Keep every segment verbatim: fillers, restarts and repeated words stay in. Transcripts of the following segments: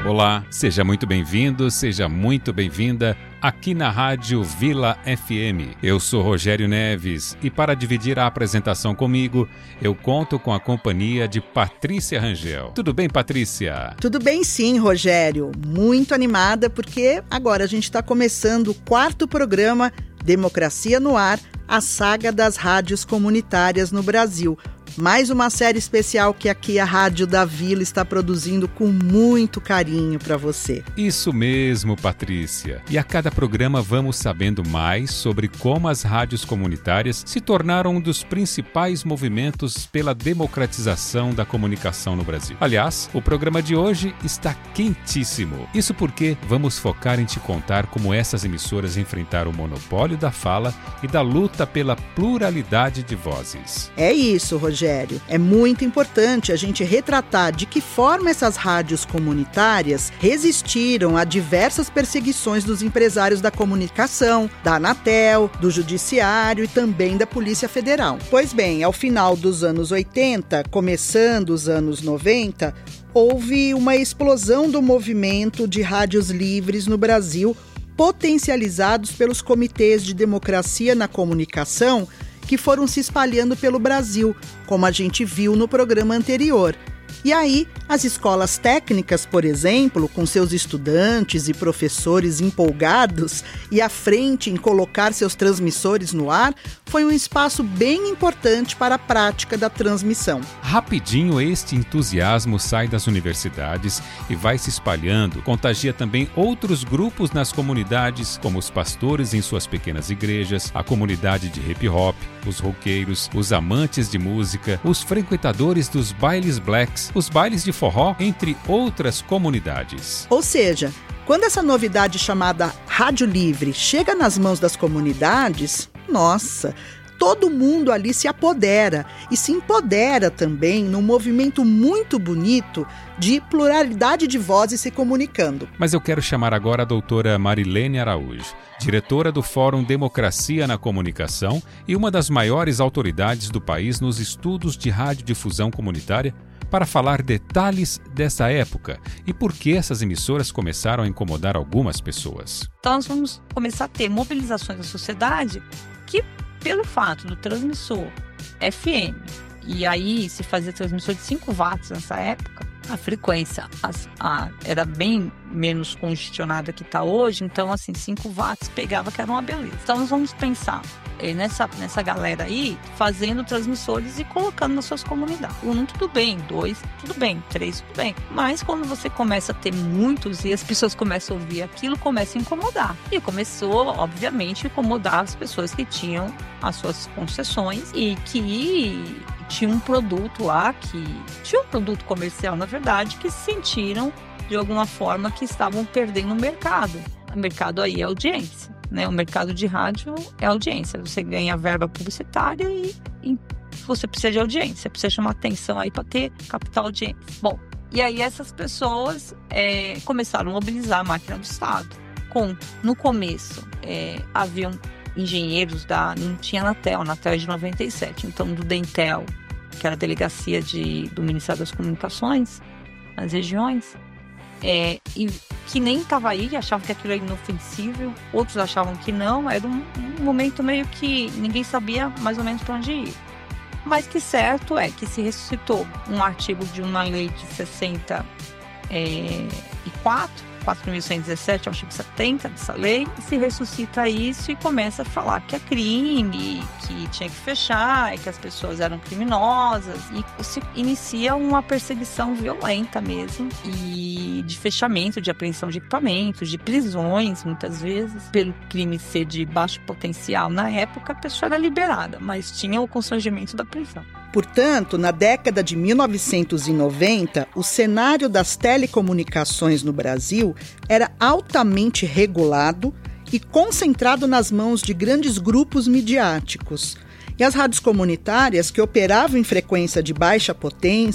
Olá, seja muito bem-vindo, seja muito bem-vinda aqui na Rádio Vila F M. Eu sou Rogério Neves e para dividir a apresentação comigo, eu conto com a companhia de Patrícia Rangel. Tudo bem, Patrícia? Tudo bem sim, Rogério. Muito animada porque agora a gente está começando o quarto programa Democracia no Ar, a saga das rádios comunitárias no Brasil. Mais uma série especial que aqui a Rádio da Vila está produzindo com muito carinho para você. Isso mesmo, Patrícia. E a cada programa vamos sabendo mais sobre como as rádios comunitárias se tornaram um dos principais movimentos pela democratização da comunicação no Brasil. Aliás, o programa de hoje está quentíssimo. Isso porque vamos focar em te contar como essas emissoras enfrentaram o monopólio da fala e da luta pela pluralidade de vozes. É isso, Rogério. É muito importante a gente retratar de que forma essas rádios comunitárias resistiram a diversas perseguições dos empresários da comunicação, da Anatel, do Judiciário e também da Polícia Federal. Pois bem, ao final dos anos oitenta, começando os anos noventa, houve uma explosão do movimento de rádios livres no Brasil, potencializados pelos comitês de democracia na comunicação, que foram se espalhando pelo Brasil, como a gente viu no programa anterior. E aí, as escolas técnicas, por exemplo, com seus estudantes e professores empolgados e à frente em colocar seus transmissores no ar, foi um espaço bem importante para a prática da transmissão. Rapidinho, este entusiasmo sai das universidades e vai se espalhando, contagia também outros grupos nas comunidades, como os pastores em suas pequenas igrejas, a comunidade de hip hop, os roqueiros, os amantes de música, os frequentadores dos bailes blacks, os bailes de forró, entre outras comunidades. Ou seja, quando essa novidade chamada Rádio Livre chega nas mãos das comunidades, nossa, todo mundo ali se apodera e se empodera também num movimento muito bonito de pluralidade de vozes se comunicando. Mas eu quero chamar agora a doutora Marilene Araújo, diretora do Fórum Democracia na Comunicação e uma das maiores autoridades do país nos estudos de radiodifusão comunitária, para falar detalhes dessa época e por que essas emissoras começaram a incomodar algumas pessoas. Então nós vamos começar a ter mobilizações da sociedade que, pelo fato do transmissor F M, e aí se fazia transmissor de cinco watts nessa época, a frequência as, a, era bem menos congestionada que está hoje, então assim, cinco watts pegava que era uma beleza. Então nós vamos pensar eh, nessa, nessa galera aí, fazendo transmissores e colocando nas suas comunidades. Um, tudo bem, dois, tudo bem, três, tudo bem. Mas quando você começa a ter muitos e as pessoas começam a ouvir aquilo, começa a incomodar. E começou, obviamente, a incomodar as pessoas que tinham as suas concessões e que tinha um produto lá, que tinha um produto comercial, na verdade, que se sentiram, de alguma forma, que estavam perdendo o mercado. O mercado aí é audiência, né? O mercado de rádio é audiência. Você ganha verba publicitária e, e você precisa de audiência, precisa chamar atenção aí para ter capital audiência. Bom, e aí essas pessoas é, começaram a mobilizar a máquina do Estado. Com, no começo, é, haviam engenheiros da... Não tinha Anatel, Anatel é de noventa e sete, então do Dentel, que era a delegacia de, do Ministério das Comunicações, nas regiões, é, e que nem estava aí, achavam que aquilo era inofensível, outros achavam que não, era um, um momento meio que ninguém sabia mais ou menos para onde ir. Mas que certo é que se ressuscitou um artigo de uma lei de sessenta e quatro, quatro mil cento e dezessete, artigo setenta dessa lei, se ressuscita isso e começa a falar que é crime, que tinha que fechar, que as pessoas eram criminosas, e se inicia uma perseguição violenta mesmo, e de fechamento, de apreensão de equipamentos, de prisões, muitas vezes, pelo crime ser de baixo potencial. Na época, a pessoa era liberada, mas tinha o constrangimento da prisão. Portanto, na década de mil novecentos e noventa, o cenário das telecomunicações no Brasil era altamente regulado e concentrado nas mãos de grandes grupos midiáticos. E as rádios comunitárias, que operavam em frequência de baixa potência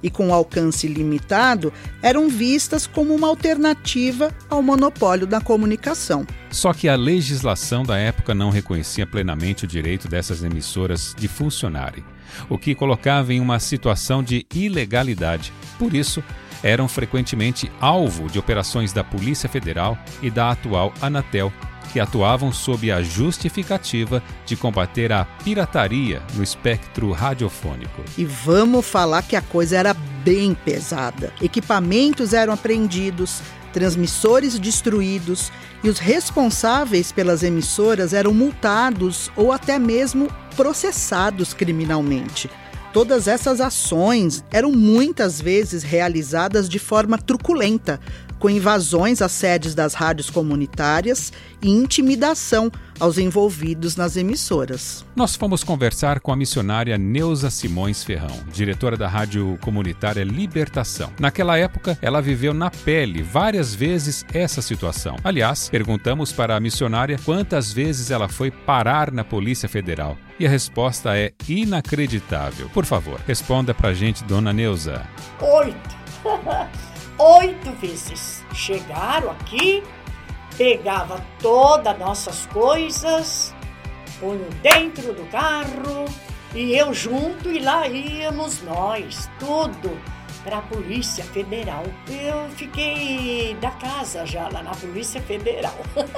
e com alcance limitado, eram vistas como uma alternativa ao monopólio da comunicação. Só que a legislação da época não reconhecia plenamente o direito dessas emissoras de funcionarem, o que colocava em uma situação de ilegalidade. Por isso, eram frequentemente alvo de operações da Polícia Federal e da atual Anatel, que atuavam sob a justificativa de combater a pirataria no espectro radiofônico. E vamos falar que a coisa era bem pesada. Equipamentos eram apreendidos, transmissores destruídos e os responsáveis pelas emissoras eram multados ou até mesmo processados criminalmente. Todas essas ações eram muitas vezes realizadas de forma truculenta, com invasões às sedes das rádios comunitárias e intimidação aos envolvidos nas emissoras. Nós fomos conversar com a missionária Neuza Simões Ferrão, diretora da rádio comunitária Libertação. Naquela época, ela viveu na pele várias vezes essa situação. Aliás, perguntamos para a missionária quantas vezes ela foi parar na Polícia Federal. E a resposta é inacreditável. Por favor, responda pra gente, dona Neuza. Oito. Oito vezes. Chegaram aqui, pegava todas as nossas coisas, punham dentro do carro e eu junto, e lá íamos nós, tudo para a Polícia Federal. Eu fiquei da casa já lá na Polícia Federal.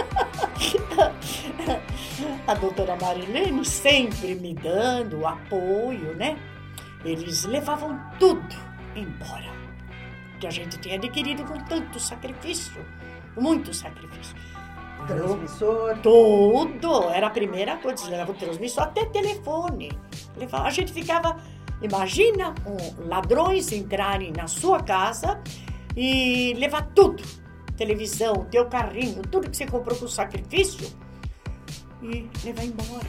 A doutora Marilene sempre me dando apoio, né? Eles levavam tudo embora que a gente tinha adquirido com tanto sacrifício, muito sacrifício. Transmissor? Tudo, era a primeira coisa, levava o transmissor, até telefone. A gente ficava, imagina, um, ladrões entrarem na sua casa e levar tudo, televisão, teu carrinho, tudo que você comprou com sacrifício e levar embora.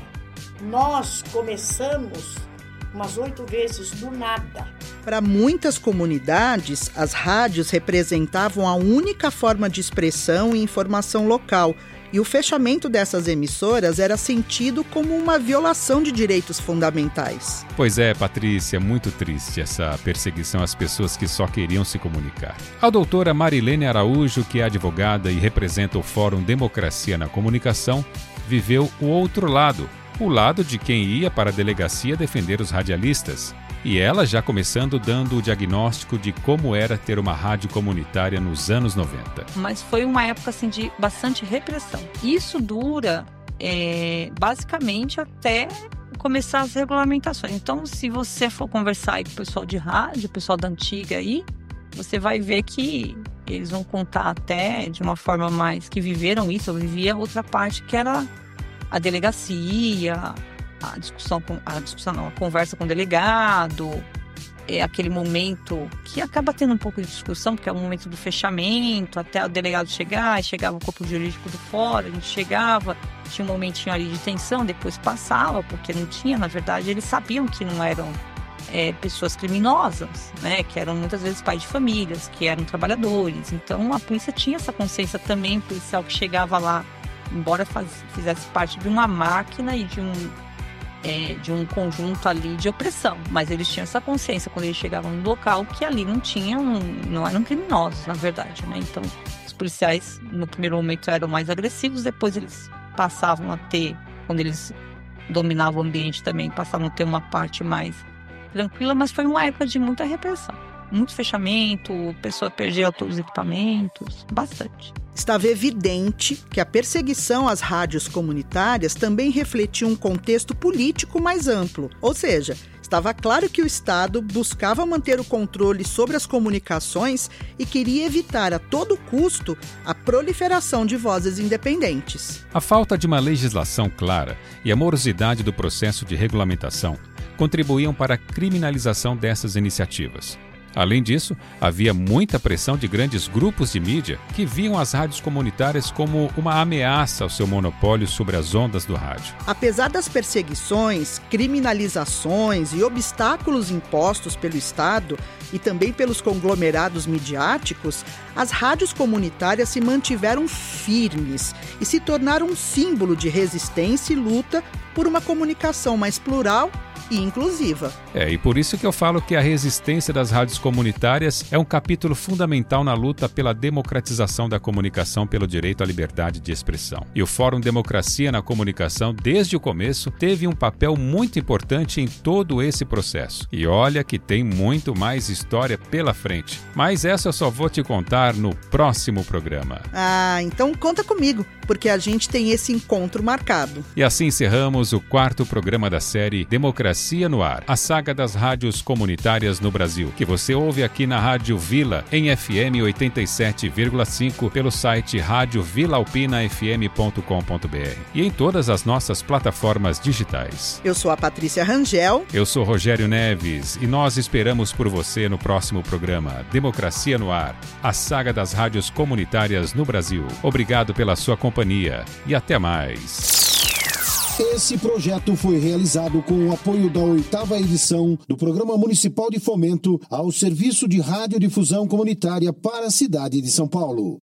Nós começamos umas oito vezes do nada. Para muitas comunidades, as rádios representavam a única forma de expressão e informação local, e o fechamento dessas emissoras era sentido como uma violação de direitos fundamentais. Pois é, Patrícia, muito triste essa perseguição às pessoas que só queriam se comunicar. A doutora Marilene Araújo, que é advogada e representa o Fórum Democracia na Comunicação, viveu o outro lado, o lado de quem ia para a delegacia defender os radialistas. E ela já começando dando o diagnóstico de como era ter uma rádio comunitária nos anos noventa. Mas foi uma época assim, de bastante repressão. Isso dura é, basicamente até começar as regulamentações. Então, se você for conversar aí com o pessoal de rádio, o pessoal da antiga aí, você vai ver que eles vão contar até de uma forma mais que viveram isso. Eu vivia outra parte que era a delegacia, a discussão, com, a discussão não, a conversa com o delegado, é aquele momento que acaba tendo um pouco de discussão, porque é o momento do fechamento, até o delegado chegar, chegava o corpo jurídico do fórum, a gente chegava, tinha um momentinho ali de tensão, depois passava, porque não tinha, na verdade, eles sabiam que não eram é, pessoas criminosas, né, que eram muitas vezes pais de famílias, que eram trabalhadores, então a polícia tinha essa consciência também, o policial que chegava lá, embora faz, fizesse parte de uma máquina e de um É, de um conjunto ali de opressão, mas eles tinham essa consciência quando eles chegavam no local que ali não tinham, não eram criminosos, na verdade, né? Então, os policiais no primeiro momento eram mais agressivos, depois eles passavam a ter, quando eles dominavam o ambiente também, passavam a ter uma parte mais tranquila, mas foi uma época de muita repressão, muito fechamento, a pessoa perdeu todos os equipamentos, bastante. Estava evidente que a perseguição às rádios comunitárias também refletia um contexto político mais amplo. Ou seja, estava claro que o Estado buscava manter o controle sobre as comunicações e queria evitar a todo custo a proliferação de vozes independentes. A falta de uma legislação clara e a morosidade do processo de regulamentação contribuíam para a criminalização dessas iniciativas. Além disso, havia muita pressão de grandes grupos de mídia que viam as rádios comunitárias como uma ameaça ao seu monopólio sobre as ondas do rádio. Apesar das perseguições, criminalizações e obstáculos impostos pelo Estado e também pelos conglomerados midiáticos, as rádios comunitárias se mantiveram firmes e se tornaram um símbolo de resistência e luta por uma comunicação mais plural e inclusiva. É, e por isso que eu falo que a resistência das rádios comunitárias é um capítulo fundamental na luta pela democratização da comunicação, pelo direito à liberdade de expressão. E o Fórum Democracia na Comunicação, desde o começo, teve um papel muito importante em todo esse processo. E olha que tem muito mais história pela frente. Mas essa eu só vou te contar no próximo programa. Ah, então conta comigo, porque a gente tem esse encontro marcado. E assim encerramos o quarto programa da série Democracia no Ar, a saga das rádios comunitárias no Brasil, que você ouve aqui na Rádio Vila, em F M oitenta e sete vírgula cinco, pelo site rádio vila alpina f m ponto com ponto b r e em todas as nossas plataformas digitais. Eu sou a Patrícia Rangel. Eu sou Rogério Neves e nós esperamos por você no próximo programa Democracia no Ar, a saga das rádios comunitárias no Brasil. Obrigado pela sua companhia e até mais. Esse projeto foi realizado com o apoio da oitava edição do Programa Municipal de Fomento ao Serviço de Radiodifusão Comunitária para a cidade de São Paulo.